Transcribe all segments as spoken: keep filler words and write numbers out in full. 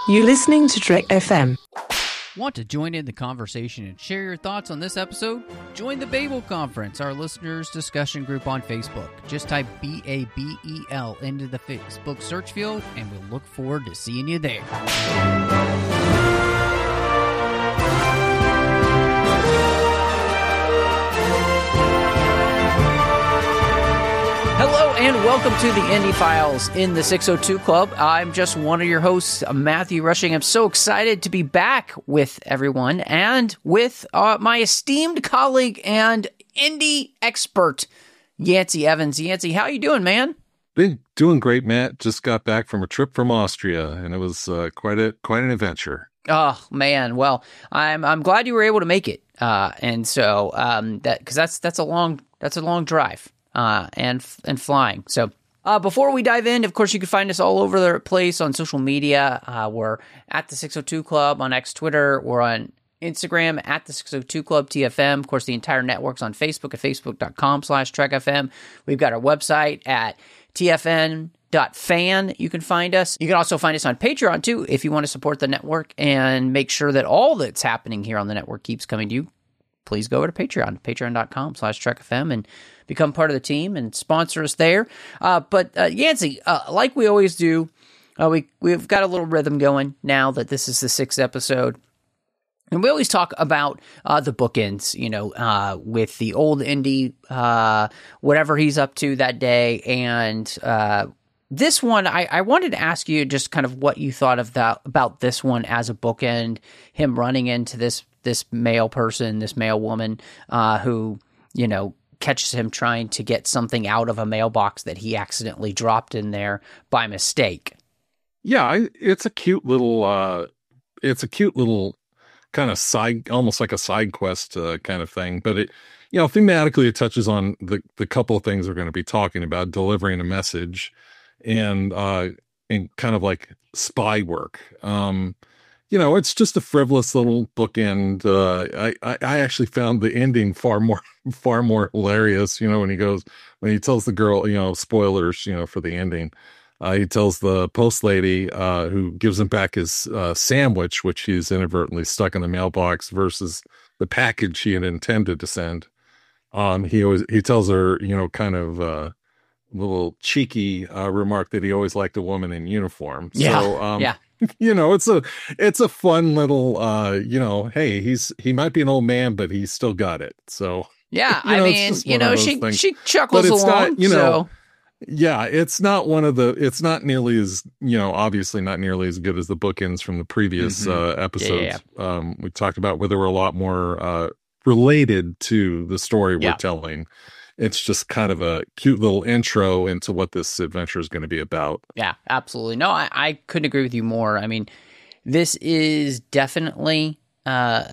You're listening to Trek F M. Want to join in the conversation and share your thoughts on this episode? Join the Babel Conference, our listeners' discussion group on Facebook. Just type B A B E L into the Facebook search field, and we'll look forward to seeing you there. Hello and welcome to the Indie Files in the six oh two Club. I'm just one of your hosts, Matthew Rushing. I'm so excited to be back with everyone and with uh, my esteemed colleague and indie expert, Yancey Evans. Yancey, how you doing, man? Been doing great, Matt. Just got back from a trip from Austria, and it was uh, quite a quite an adventure. Oh man, well, I'm I'm glad you were able to make it, uh, and so um, that because that's that's a long that's a long drive. Uh, and and flying. So uh, before we dive in, of course, you can find us all over the place on social media. Uh, we're at the six oh two Club on X, Twitter. We're on Instagram at the six oh two Club T F M. Of course, the entire network's on Facebook at facebook.com slash TrekFM. We've got our website at T F N dot fan. You can find us. You can also find us on Patreon, too, if you want to support the network and make sure that all that's happening here on the network keeps coming to you. Please go over to Patreon, patreon.com slash TrekFM, and become part of the team and sponsor us there. Uh, but uh, Yancey, uh, like we always do, uh, we, we've got a little rhythm going now that this is the sixth episode. And we always talk about uh, the bookends, you know, uh, with the old indie, uh, whatever he's up to that day. And uh, this one, I, I wanted to ask you just kind of what you thought of that about this one as a bookend, him running into this this male person, this male woman uh, who, you know, catches him trying to get something out of a mailbox that he accidentally dropped in there by mistake. Yeah, I, it's a cute little, uh, it's a cute little kind of side, almost like a side quest uh, kind of thing. But it, you know, thematically, it touches on the the couple of things we're going to be talking about: delivering a message and uh, and kind of like spy work. Um, You know, it's just a frivolous little bookend. Uh, I, I, I actually found the ending far more, far more hilarious. You know, when he goes, when he tells the girl, you know, spoilers, you know, for the ending. Uh, he tells the post lady uh, who gives him back his uh, sandwich, which he's inadvertently stuck in the mailbox, versus the package he had intended to send. Um, he always he tells her, you know, kind of uh, little cheeky uh, remark that he always liked a woman in uniform. Yeah, so, um, yeah. You know, it's a it's a fun little uh, you know, hey, he's he might be an old man, but he's still got it. So yeah, you know, I mean, you know, she things. she chuckles but it's along. Not, you know, so. Yeah, it's not one of the. It's not nearly as you know, obviously not nearly as good as the bookends from the previous mm-hmm. uh, episodes. Yeah, yeah. Um, we talked about where they were a lot more uh, related to the story yeah. we're telling. It's just kind of a cute little intro into what this adventure is going to be about. Yeah, absolutely. No, I, I couldn't agree with you more. I mean, this is definitely, uh,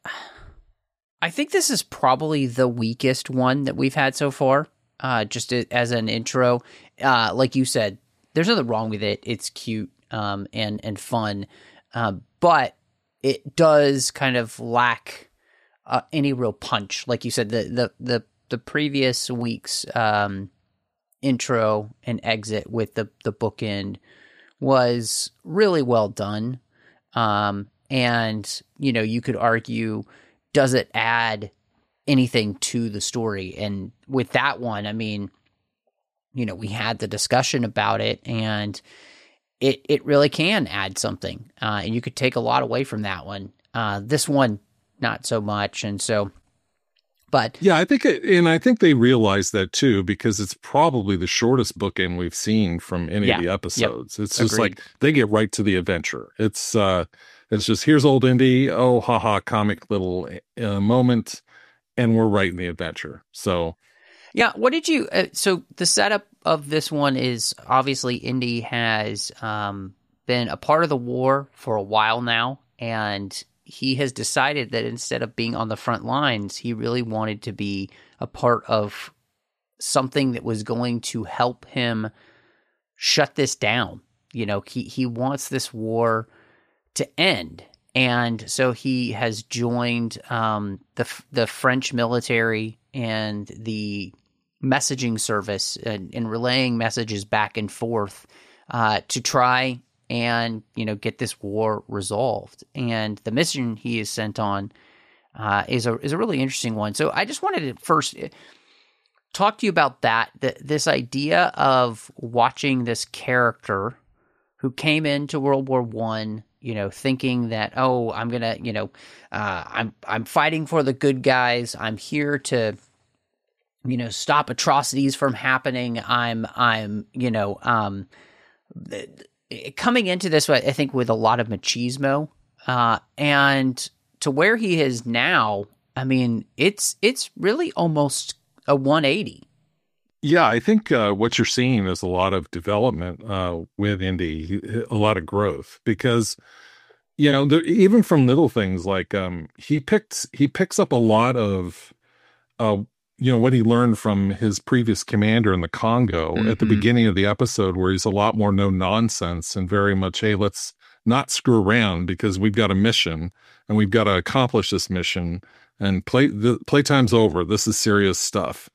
I think this is probably the weakest one that we've had so far, uh, just as an intro. Uh, like you said, there's nothing wrong with it. It's cute um, and, and fun, uh, but it does kind of lack uh, any real punch. Like you said, the, the, the, the previous week's um, intro and exit with the, the bookend was really well done. Um, and, you know, you could argue, does it add anything to the story? And with that one, I mean, you know, we had the discussion about it, and it, it really can add something. Uh, and you could take a lot away from that one. Uh, this one, not so much. And so, but yeah, I think, it, and I think they realize that too, because it's probably the shortest bookend we've seen from any yeah, of the episodes. Yep, it's just agreed. like they get right to the adventure. It's, uh, it's just, here's old Indy. Oh, haha, comic little uh, moment. And we're right in the adventure. So, yeah. What did you, uh, so the setup of this one is obviously Indy has um, been a part of the war for a while now. And he has decided that instead of being on the front lines, he really wanted to be a part of something that was going to help him shut this down. You know, he, he wants this war to end. And so he has joined um, the the French military and the messaging service and, and relaying messages back and forth uh, to try and, you know, get this war resolved. And the mission he is sent on uh, is a is a really interesting one. So I just wanted to first talk to you about that, th- this idea of watching this character who came into World War One, you know, thinking that, oh, I'm gonna, you know, uh, I'm I'm fighting for the good guys. I'm here to, you know, stop atrocities from happening. I'm I'm you know, um, coming into this, I think, with a lot of machismo, uh, and to where he is now. I mean, it's it's really almost a one eighty. Yeah, I think uh, what you're seeing is a lot of development uh, with Indy, a lot of growth, because, you know, there, even from little things like um, he picks he picks up a lot of, uh, you know, what he learned from his previous commander in the Congo mm-hmm. at the beginning of the episode, where he's a lot more no nonsense and very much, hey, let's not screw around because we've got a mission and we've got to accomplish this mission, and play the playtime's over. This is serious stuff.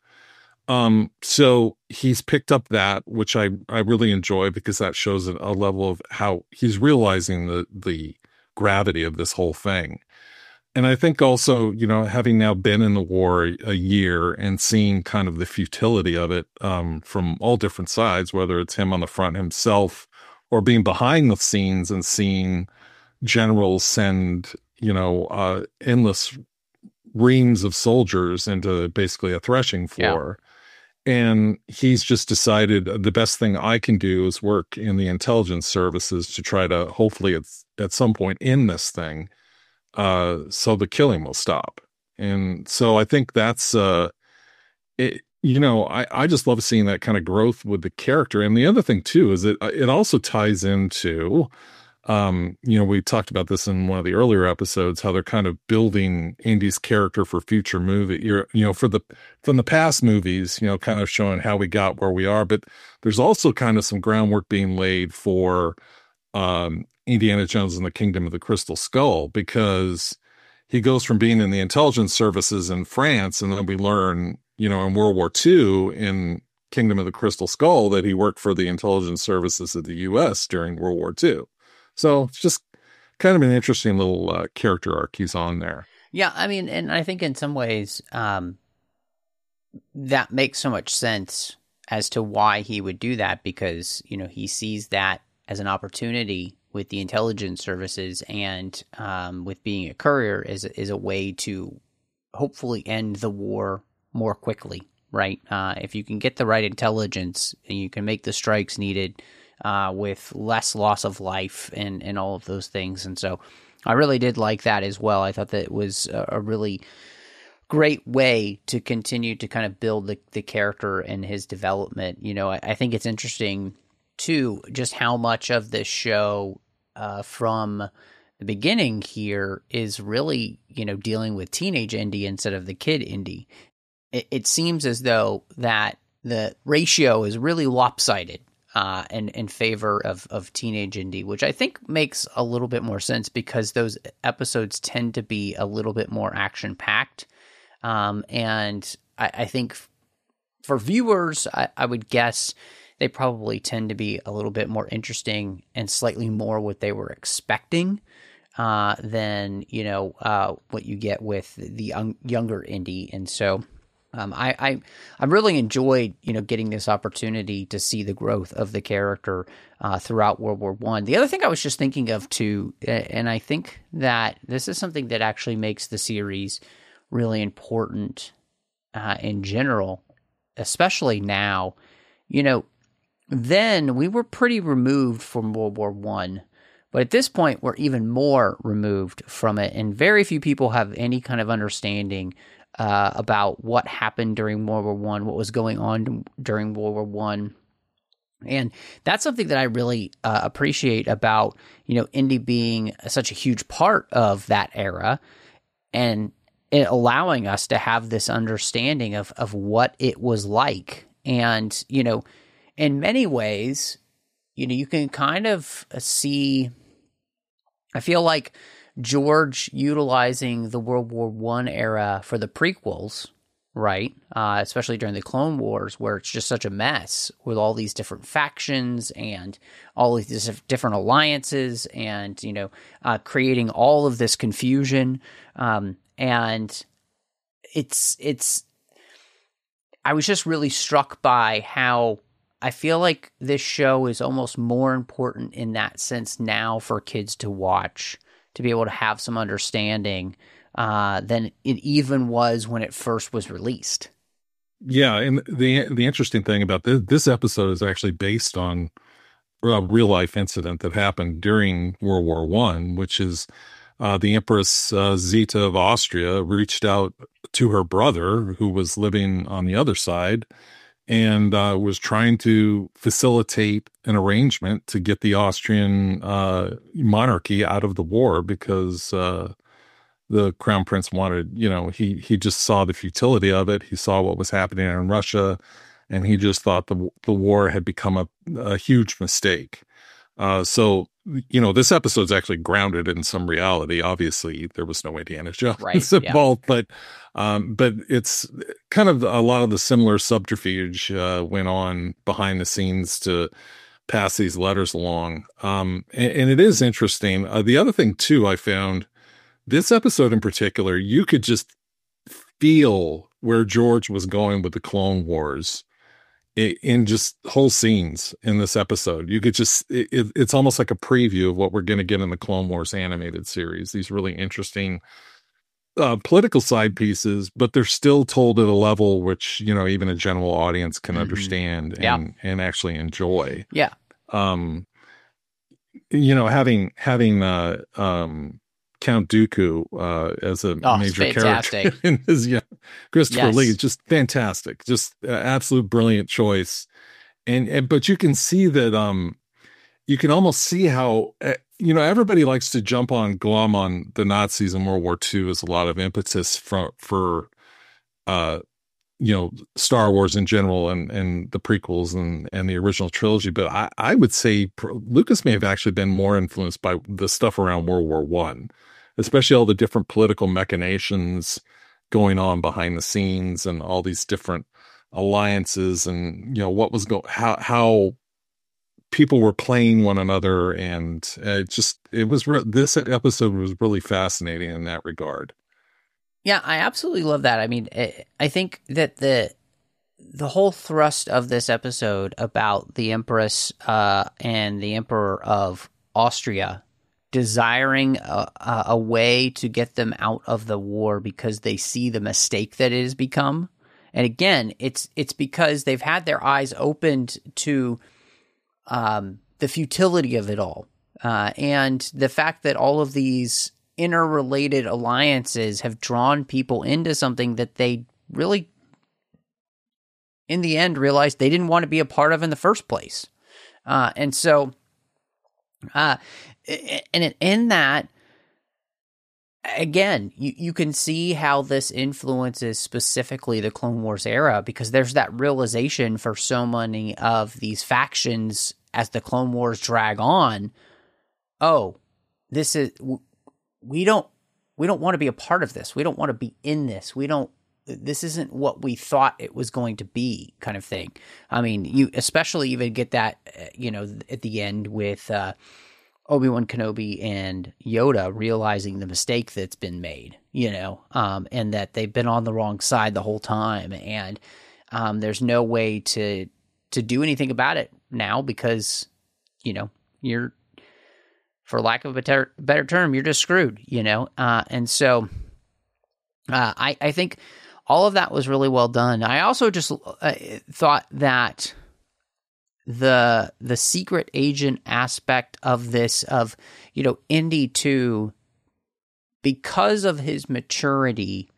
Um, so he's picked up that, which I, I really enjoy, because that shows a, a level of how he's realizing the, the gravity of this whole thing. And I think also, you know, having now been in the war a, a year and seeing kind of the futility of it, um, from all different sides, whether it's him on the front himself or being behind the scenes and seeing generals send, you know, uh, endless reams of soldiers into basically a threshing floor. Yeah. And he's just decided the best thing I can do is work in the intelligence services to try to hopefully at, at some point end this thing, uh, so the killing will stop. And so I think that's, uh, it, you know, I, I just love seeing that kind of growth with the character. And the other thing too is it it also ties into, um, you know, we talked about this in one of the earlier episodes, how they're kind of building Indy's character for future movie, you know, for the, from the past movies, you know, kind of showing how we got where we are. But there's also kind of some groundwork being laid for, um, Indiana Jones and the Kingdom of the Crystal Skull, because he goes from being in the intelligence services in France, and then we learn, you know, in World War Two in Kingdom of the Crystal Skull that he worked for the intelligence services of the U S during World War Two. So it's just kind of an interesting little uh, character arc he's on there. Yeah, I mean, and I think in some ways um, that makes so much sense as to why he would do that, because, you know, he sees that as an opportunity with the intelligence services, and um, with being a courier is, is a way to hopefully end the war more quickly, right? Uh, if you can get the right intelligence and you can make the strikes needed, Uh, with less loss of life and, and all of those things. And so I really did like that as well. I thought that it was a, a really great way to continue to kind of build the, the character and his development. You know, I, I think it's interesting, too, just how much of this show uh, from the beginning here is really, you know, dealing with teenage Indy instead of the kid Indy. It, it seems as though that the ratio is really lopsided Uh, in, in favor of, of teenage Indy, which I think makes a little bit more sense, because those episodes tend to be a little bit more action-packed. Um, and I, I think f- for viewers, I, I would guess they probably tend to be a little bit more interesting and slightly more what they were expecting uh, than, you know, uh, what you get with the young, younger Indy. And so Um, I, I I really enjoyed, you know, getting this opportunity to see the growth of the character uh, throughout World War One. The other thing I was just thinking of too, and I think that this is something that actually makes the series really important uh, in general, especially now. You know, then we were pretty removed from World War One, but at this point we're even more removed from it, and very few people have any kind of understanding Uh, about what happened during World War One, what was going on during World War One, and that's something that I really uh, appreciate about, you know, Indy being such a huge part of that era, and it allowing us to have this understanding of of what it was like. And, you know, in many ways, you know, you can kind of see, I feel like George utilizing the World War One era for the prequels right? Uh, especially during the Clone Wars, where it's just such a mess with all these different factions and all of these different alliances, and you know, uh, creating all of this confusion. Um, and it's it's. I was just really struck by how I feel like this show is almost more important in that sense now for kids to watch, to be able to have some understanding uh, than it even was when it first was released. Yeah, and the the interesting thing about this, this episode is actually based on a real life incident that happened during World War One, which is uh, the Empress uh, Zita of Austria reached out to her brother, who was living on the other side, and uh, was trying to facilitate an arrangement to get the Austrian uh, monarchy out of the war, because uh, the crown prince wanted, you know, he he just saw the futility of it. He saw what was happening in Russia, and he just thought the the war had become a, a huge mistake. Uh, so, you know, this episode's actually grounded in some reality. Obviously, there was no Indiana Jones right, involved, yeah. but um, but it's kind of a lot of the similar subterfuge uh, went on behind the scenes to pass these letters along. Um, and, and it is interesting. Uh, the other thing, too, I found this episode in particular, you could just feel where George was going with the Clone Wars in just whole scenes in this episode. You could just, it, it's almost like a preview of what we're going to get in the Clone Wars animated series. These really interesting uh, political side pieces, but they're still told at a level which, you know, even a general audience can mm-hmm. understand and, yeah. and actually enjoy. Yeah. Um, you know, having, having, uh, um, Count Dooku uh, as a oh, major character in his yeah, Christopher yes. Lee, just fantastic, just uh, absolute brilliant choice. And, and but you can see that um, you can almost see how uh, you know, everybody likes to jump on glom on the Nazis in World War Two as a lot of impetus for for uh, you know, Star Wars in general and and the prequels and and the original trilogy. But I I would say Lucas may have actually been more influenced by the stuff around World War One. Especially all the different political machinations going on behind the scenes and all these different alliances and, you know, what was going, how, how people were playing one another. And it just, it was, re- this episode was really fascinating in that regard. Yeah, I absolutely love that. I mean, I think that the, the whole thrust of this episode about the Empress uh, and the Emperor of Austria desiring a, a way to get them out of the war because they see the mistake that it has become. And again, it's it's because they've had their eyes opened to um, the futility of it all. Uh, and the fact that all of these interrelated alliances have drawn people into something that they really, in the end, realized they didn't want to be a part of in the first place. Uh, and so... Uh, and in that, again, you, you can see how this influences specifically the Clone Wars era, because there's that realization for so many of these factions as the Clone Wars drag on. Oh, this is, we don't, we don't want to be a part of this. We don't want to be in this. We don't, this isn't what we thought it was going to be, kind of thing. I mean, you especially even get that, you know, at the end with uh, Obi-Wan Kenobi and Yoda realizing the mistake that's been made, you know, um, and that they've been on the wrong side the whole time. And um, there's no way to to do anything about it now because, you know, you're, for lack of a better, better term, you're just screwed, you know. Uh, and so uh, I, I think all of that was really well done. I also just uh, thought that the the secret agent aspect of this, of, you know, Indy too, because of his maturity,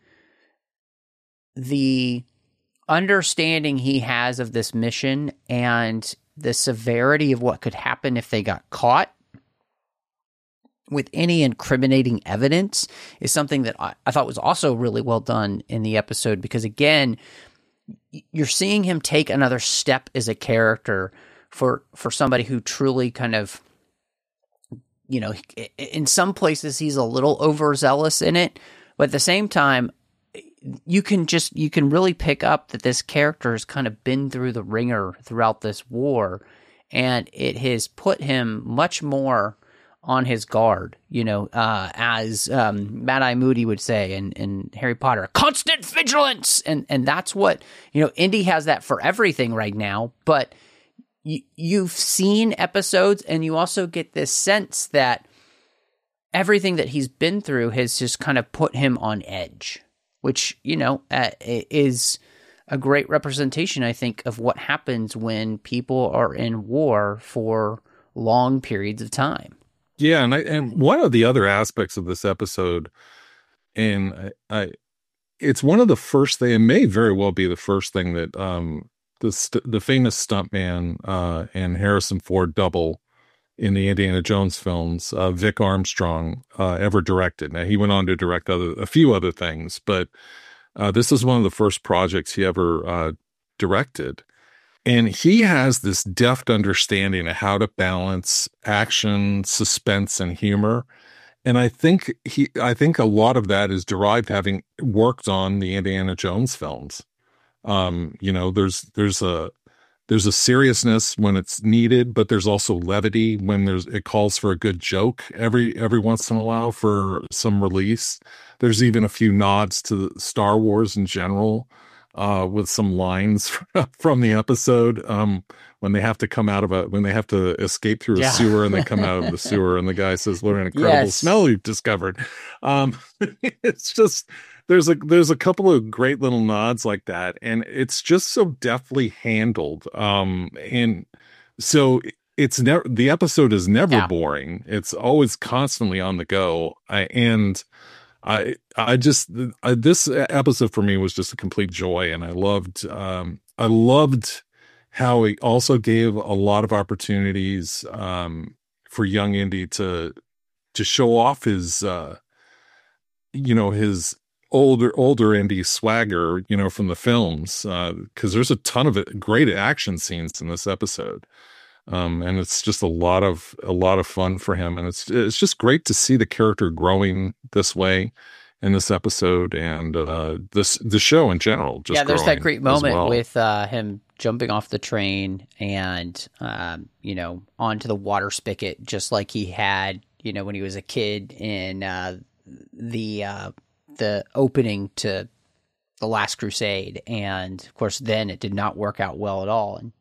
the understanding he has of this mission and the severity of what could happen if they got caught with any incriminating evidence is something that I, I thought was also really well done in the episode, because again, you're seeing him take another step as a character for, for somebody who truly kind of, you know, in some places he's a little overzealous in it, but at the same time, you can just you can really pick up that this character has kind of been through the ringer throughout this war, and it has put him much more on his guard, you know, uh, as um, Mad-Eye Moody would say in, in Harry Potter, constant vigilance, and and that's what, you know, Indy has that for everything right now, but you, you've seen episodes, and you also get this sense that everything that he's been through has just kind of put him on edge, which, you know, uh, is a great representation, I think, of what happens when people are in war for long periods of time. Yeah, and I, and one of the other aspects of this episode, and I, I it's one of the first thing, it may very well be the first thing that um the st- the famous stuntman uh, and Harrison Ford double in the Indiana Jones films, uh, Vic Armstrong, uh, ever directed. Now, he went on to direct other a few other things, but uh, this is one of the first projects he ever uh, directed. And he has this deft understanding of how to balance action, suspense, and humor. And I think he, I think a lot of that is derived having worked on the Indiana Jones films. Um, you know, there's there's a there's a seriousness when it's needed, but there's also levity when there's it calls for a good joke every every once in a while for some release. There's even a few nods to Star Wars in general. Uh, with some lines from the episode, um, when they have to come out of a, when they have to escape through a yeah. sewer and they come out of the sewer and the guy says, "What an incredible yes. smell you've discovered." Um, it's just, there's a, there's a couple of great little nods like that. And it's just so deftly handled. Um, and so it's never, the episode is never yeah. boring. It's always constantly on the go. I, and, I I just I, this episode for me was just a complete joy, and I loved um, I loved how he also gave a lot of opportunities um, for young Indy to to show off his uh, you know his older older Indy swagger, you know, from the films, because uh, there's a ton of it, great action scenes in this episode. Um, and it's just a lot of a lot of fun for him, and it's it's just great to see the character growing this way in this episode, and uh, this the show in general. Just yeah, there's that great moment well. with uh, him jumping off the train and um, you know onto the water spigot, just like he had you know when he was a kid in uh, the uh, the opening to The Last Crusade, and of course then it did not work out well at all. And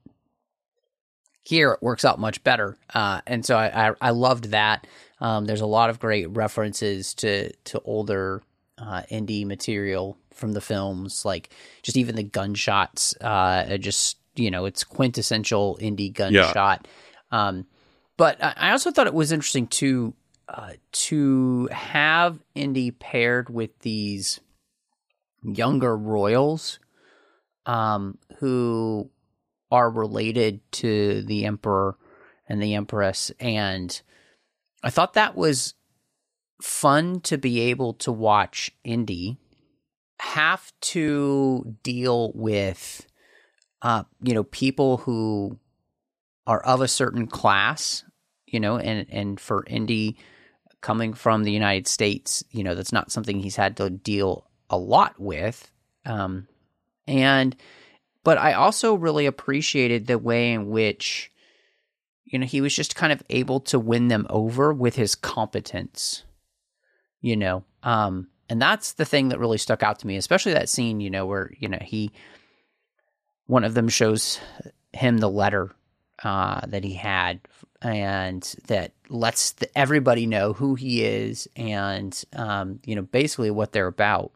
here it works out much better, uh, and so I, I, I loved that. Um, there's a lot of great references to to older uh, Indy material from the films, like just even the gunshots. Uh, just you know, it's quintessential Indy gunshot. Yeah. Um, but I also thought it was interesting to uh, to have Indy paired with these younger royals um, who are related to the emperor and the empress. And I thought that was fun to be able to watch Indy have to deal with, uh, you know, people who are of a certain class, you know, and, and for Indy coming from the United States, you know, that's not something he's had to deal a lot with. Um, and, But I also really appreciated the way in which, you know, he was just kind of able to win them over with his competence, you know. Um, and that's the thing that really stuck out to me, especially that scene, you know, where, you know, he, one of them shows him the letter uh, that he had and that lets the, everybody know who he is and, um, you know, basically what they're about.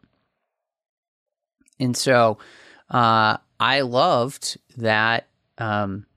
And so, uh, I loved that, um,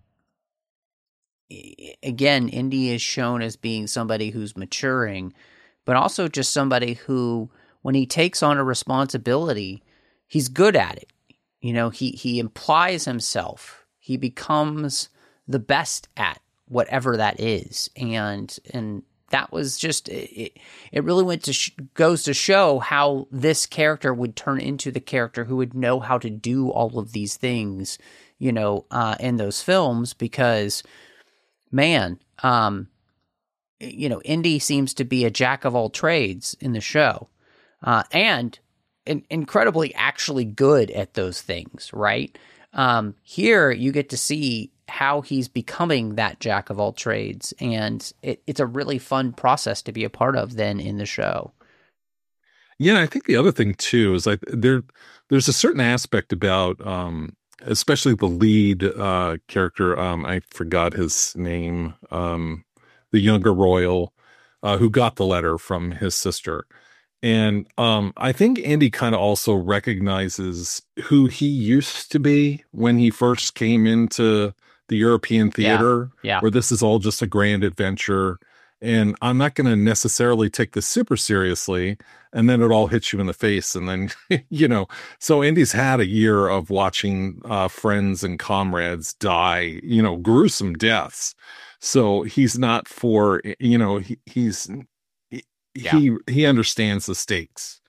again, Indy is shown as being somebody who's maturing, but also just somebody who, when he takes on a responsibility, he's good at it. You know, he, he implies himself. He becomes the best at whatever that is. And, and that was just, it, it really went to, sh- goes to show how this character would turn into the character who would know how to do all of these things, you know, uh, in those films, because man, um, you know, Indy seems to be a jack of all trades in the show. Uh, and in, incredibly actually good at those things, right? Um, here you get to see how he's becoming that jack of all trades, and it, it's a really fun process to be a part of then in the show. Yeah, I think the other thing too is like there there's a certain aspect about um especially the lead uh character, um I forgot his name, um the younger royal uh who got the letter from his sister. And um I think Andy kind of also recognizes who he used to be when he first came into the European theater, yeah, yeah. where this is all just a grand adventure. And I'm not going to necessarily take this super seriously. And then it all hits you in the face. And then, you know, so Andy's had a year of watching uh, friends and comrades die, you know, gruesome deaths. So he's not for, you know, he, he's, he, Yeah. he, he understands the stakes.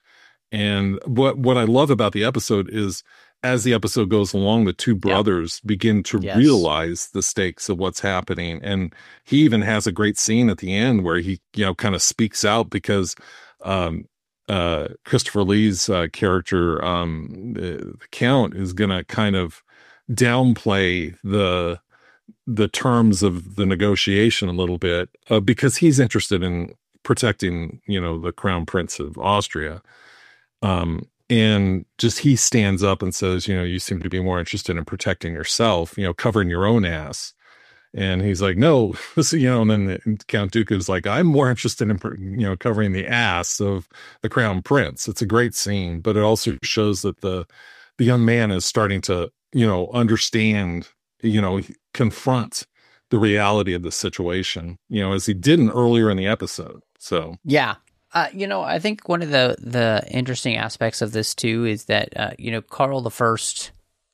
And what, what I love about the episode is as the episode goes along, the two brothers yeah. begin to yes. realize the stakes of what's happening. And he even has a great scene at the end where he, you know, kind of speaks out because um, uh, Christopher Lee's uh, character, um, the, the Count, is going to kind of downplay the the terms of the negotiation a little bit uh, because he's interested in protecting, you know, the Crown Prince of Austria. Um, And just he stands up and says, you know, you seem to be more interested in protecting yourself, you know, covering your own ass. And he's like, no, so, you know, and then the, Count Dooku is like, I'm more interested in, you know, covering the ass of the Crown Prince. It's a great scene, but it also shows that the, the young man is starting to, you know, understand, you know, confront the reality of the situation, you know, as he didn't earlier in the episode. So, yeah. Uh, you know, I think one of the, the interesting aspects of this, too, is that, uh, you know, Karl the First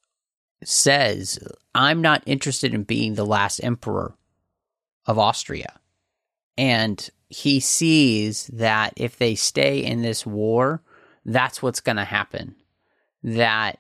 says, I'm not interested in being the last emperor of Austria. And he sees that if they stay in this war, that's what's going to happen. That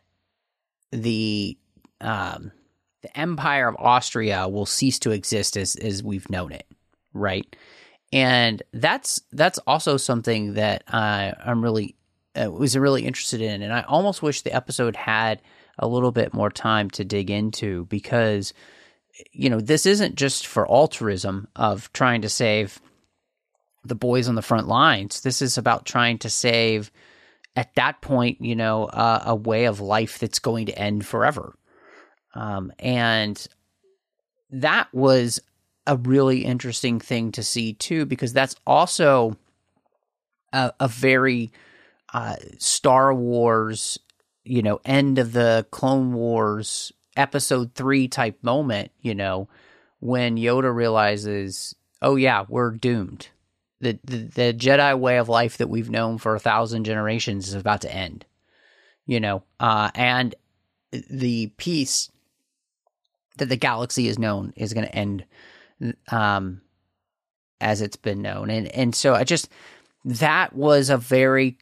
the um, the Empire of Austria will cease to exist as, as we've known it, right? And that's that's also something that uh, I'm really uh, was really interested in, and I almost wish the episode had a little bit more time to dig into because, you know, this isn't just for altruism of trying to save the boys on the front lines. This is about trying to save, at that point, you know, uh, a way of life that's going to end forever, um, and that was a really interesting thing to see too, because that's also a, a very uh, Star Wars, you know, end of the Clone Wars episode three type moment, you know, when Yoda realizes, oh yeah, we're doomed. The, the, the Jedi way of life that we've known for a thousand generations is about to end, you know, uh, and the peace that the galaxy is known is going to end um, as it's been known. And, and so I just, that was a very,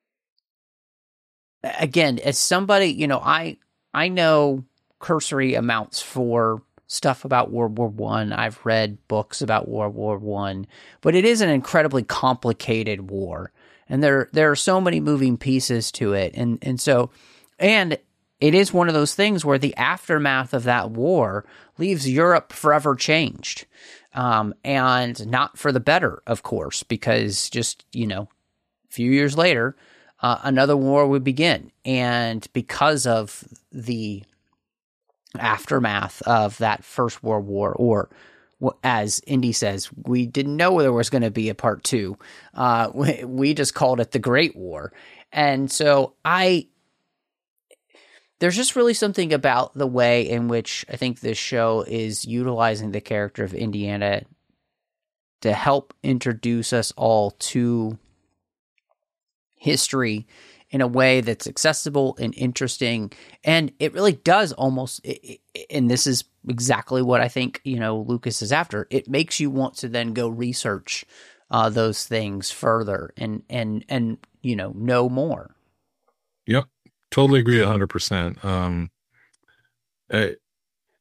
again, as somebody, you know, I, I know cursory amounts for stuff about World War One. I've read books about World War One, but it is an incredibly complicated war. And there, there are so many moving pieces to it. And, and so, and it is one of those things where the aftermath of that war leaves Europe forever changed. Um, and not for the better, of course, because just, you know, a few years later, uh, another war would begin. And because of the aftermath of that First World War, or as Indy says, we didn't know there was going to be a part two. Uh, we, we just called it the Great War. And so I... There's just really something about the way in which I think this show is utilizing the character of Indiana to help introduce us all to history in a way that's accessible and interesting. And it really does almost, and this is exactly what I think, you know, Lucas is after. It makes you want to then go research uh, those things further and, and, and, you know, know more. Yep. Totally agree a hundred percent. Um, I,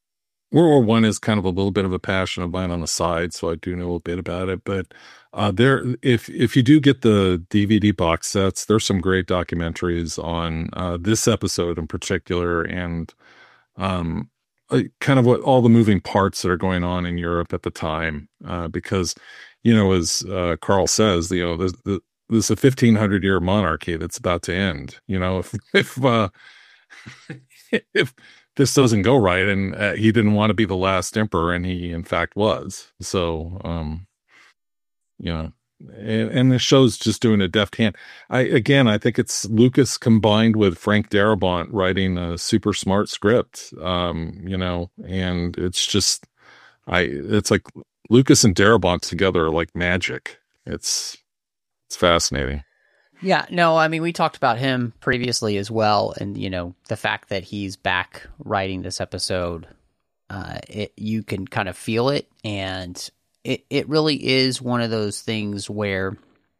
World War One is kind of a little bit of a passion of mine on the side, so I do know a bit about it. But uh, there, if if you do get the D V D box sets, there's some great documentaries on uh, this episode in particular, and um, uh, kind of what all the moving parts that are going on in Europe at the time. Uh, because, you know, as uh, Carl says, you know, there's, the, there's a fifteen hundred year monarchy that's about to end. You know, if if uh, if this doesn't go right, and uh, he didn't want to be the last emperor, and he in fact was. So, um, you know, and, and the show's just doing a deft hand. I again, I think it's Lucas combined with Frank Darabont writing a super smart script. Um, you know, and it's just, I, it's like Lucas and Darabont together are like magic. It's it's fascinating. Yeah, no, I mean, we talked about him previously as well, and, you know, the fact that he's back writing this episode, uh, it, you can kind of feel it, and it, it really is one of those things where,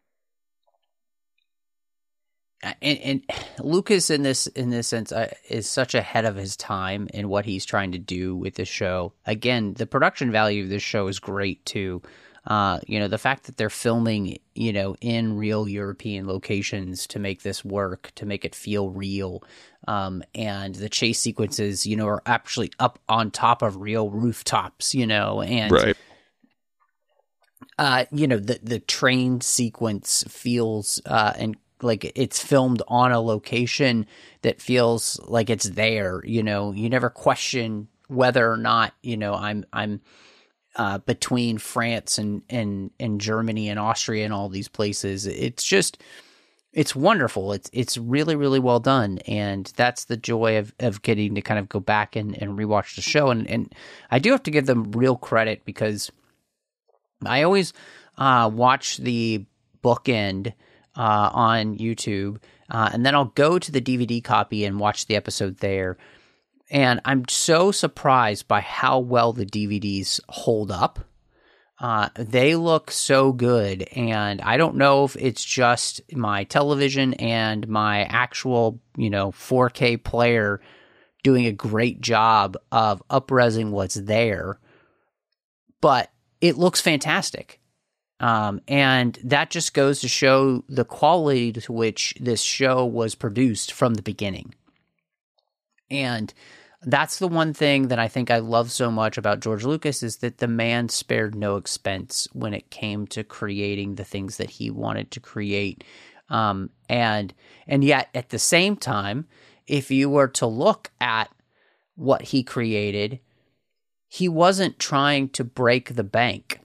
and, and Lucas in this, in this sense, uh, is such ahead of his time in what he's trying to do with the show. Again, the production value of this show is great, too. Uh, you know, the fact that they're filming, you know, in real European locations to make this work, to make it feel real. Um, and the chase sequences, you know, are actually up on top of real rooftops, you know, and, right. uh, you know, the, the train sequence feels, uh, and like it's filmed on a location that feels like it's there, you know, you never question whether or not, you know, I'm, I'm, Uh, between France and, and, and Germany and Austria and all these places. It's just, it's wonderful. It's it's really, really well done. And that's the joy of, of getting to kind of go back and, and rewatch the show. And, and I do have to give them real credit because I always uh, watch the bookend uh, on YouTube, uh, and then I'll go to the D V D copy and watch the episode there. And I'm so surprised by how well the D V Ds hold up. Uh, they look so good, and I don't know if it's just my television and my actual, you know, four K player doing a great job of up-resing what's there, but it looks fantastic. Um, and that just goes to show the quality to which this show was produced from the beginning. And that's the one thing that I think I love so much about George Lucas is that the man spared no expense when it came to creating the things that he wanted to create. Um, and, and yet at the same time, if you were to look at what he created, he wasn't trying to break the bank.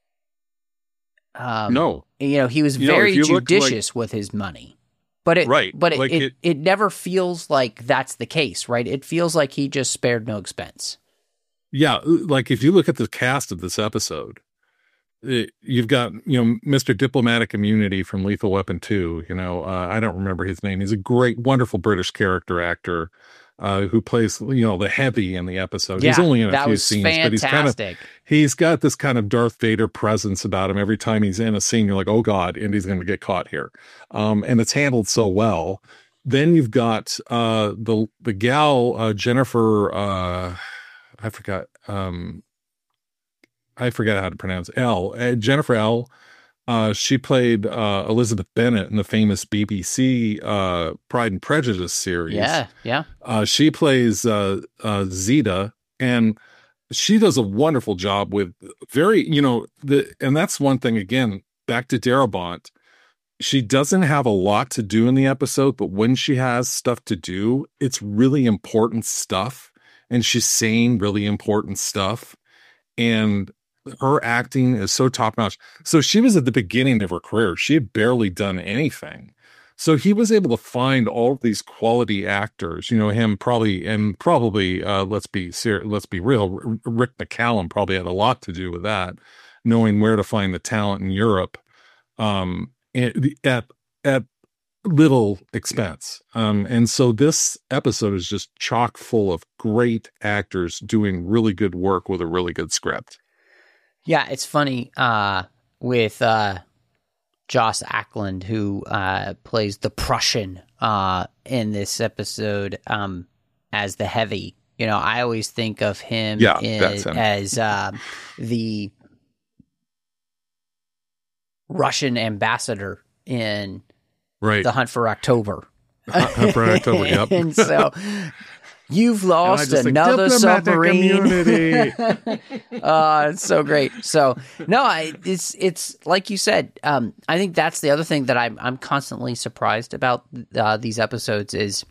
Um, no, you know, he was you very know, judicious like- with his money. But it, Right. but it, Like it, it- it never feels like that's the case, right? It feels like he just spared no expense. Yeah, like if you look at the cast of this episode, it, you've got, you know, Mister Diplomatic Immunity from Lethal Weapon two. You know, uh, I don't remember his name. He's a great, wonderful British character actor uh, who plays, you know, the heavy in the episode. Yeah, he's only in a that few was scenes, but he's kind of fantastic. he's got this kind of Darth Vader presence about him. Every time he's in a scene, you're like, oh God, Indy's going to get caught here, um, and it's handled so well. Then you've got uh, the the gal uh, Jennifer. Uh, I forgot. Um, I forget how to pronounce it. L. Uh, Jennifer L. Uh, she played uh, Elizabeth Bennet in the famous B B C uh, Pride and Prejudice series. Yeah, yeah. Uh, she plays uh, uh, Zeta, and she does a wonderful job with very, you know, the and that's one thing. Again, back to Darabont. She doesn't have a lot to do in the episode, but when she has stuff to do, it's really important stuff, and she's saying really important stuff, and her acting is so top notch. So she was at the beginning of her career. She had barely done anything. So he was able to find all of these quality actors, you know, him probably, and probably, uh, let's be serious, let's be real. R- Rick McCallum probably had a lot to do with that, knowing where to find the talent in Europe, um, at, at little expense. Um, and so this episode is just chock full of great actors doing really good work with a really good script. Yeah, it's funny uh, with uh, Joss Ackland, who uh, plays the Prussian uh, in this episode um, as the heavy. You know, I always think of him, Yeah, in, that's him. as uh, the Russian ambassador in Right. The Hunt for October. Hunt for October, yep. And so you've lost just think, another diplomatic submarine. immunity. uh, it's so great. So no, I, it's it's like you said. Um, I think that's the other thing that I'm I'm constantly surprised about uh, these episodes is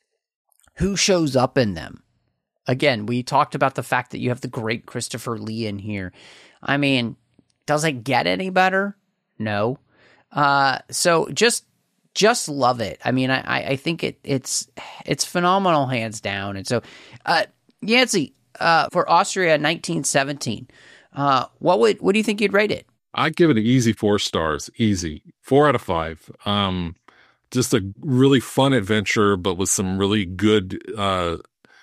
who shows up in them. Again, we talked about the fact that you have the great Christopher Lee in here. I mean, does it get any better? No. Uh, so just. Just love it. I mean, I, I think it it's it's phenomenal, hands down. And so, uh, Yancey, uh, for Austria nineteen seventeen, uh, what would what do you think you'd rate it? I'd give it an easy four stars. Easy. Four out of five. Um, just a really fun adventure, but with some really good, uh,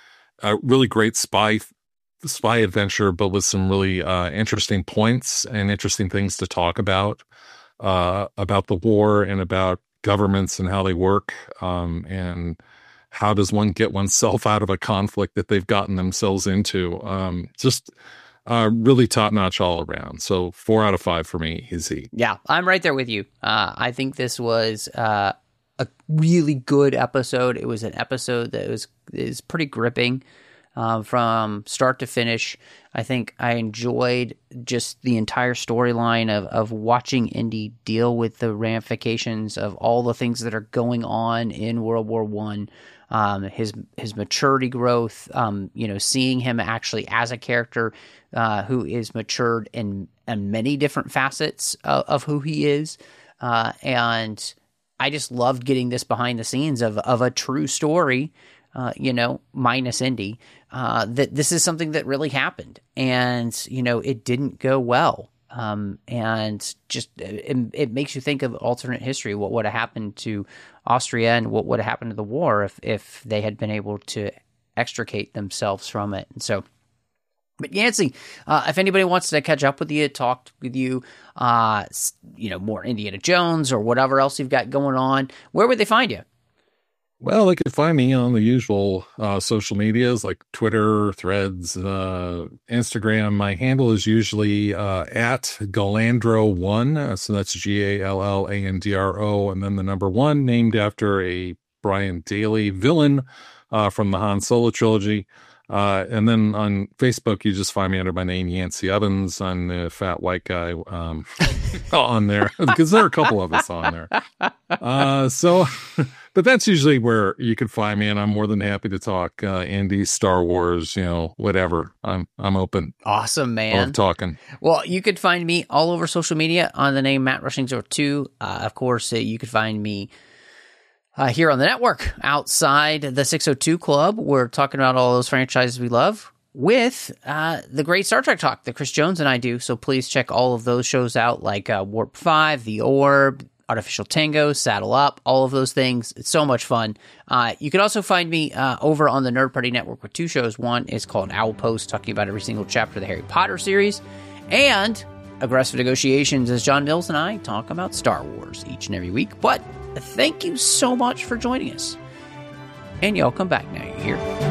a really great spy spy adventure, but with some really uh, interesting points and interesting things to talk about, uh, about the war and about governments and how they work, um, and how does one get oneself out of a conflict that they've gotten themselves into. Um, just uh, really top-notch all around. So four out of five for me, easy. Yeah, I'm right there with you. Uh, I think this was uh, a really good episode. It was an episode that was is pretty gripping uh, from start to finish. I think I enjoyed just the entire storyline of, of watching Indy deal with the ramifications of all the things that are going on in World War One. Um, his his maturity growth, um, you know, seeing him actually as a character uh, who is matured in, in many different facets of, of who he is, uh, and I just loved getting this behind the scenes of of a true story. Uh, you know, minus Indy, uh, that this is something that really happened, and you know, it didn't go well, um, and just it, it makes you think of alternate history. What would have happened to Austria, and what would have happened to the war if if they had been able to extricate themselves from it? And so, but Yancey, uh, if anybody wants to catch up with you, talk with you, uh, you know, more Indiana Jones or whatever else you've got going on, where would they find you? Well, they can find me on the usual uh, social medias like Twitter, Threads, uh, Instagram. My handle is usually uh, at Gallandro one. So that's G A L L A N D R O. And then the number one, named after a Brian Daly villain uh, from the Han Solo trilogy. Uh, and then on Facebook, you just find me under my name, Yancey Evans. I'm the fat white guy um, on there because there are a couple of us on there. Uh, so... But that's usually where you can find me, and I'm more than happy to talk uh, Indy, Star Wars, you know, whatever. I'm I'm open. Awesome, man. I love talking. Well, you could find me all over social media on the name Matt Rushing zero two. Uh, of course, uh, you could find me uh, here on the network outside the six oh two Club. We're talking about all those franchises we love with uh, the great Star Trek talk that Chris Jones and I do. So please check all of those shows out, like uh, Warp five, The Orb, Artificial Tango, Saddle Up, all of those things. It's so much fun. Uh, you can also find me uh, over on the Nerd Party Network with two shows. One is called Owl Post, talking about every single chapter of the Harry Potter series, and Aggressive Negotiations, as John Mills and I talk about Star Wars each and every week. But thank you so much for joining us. And y'all come back now, you hear?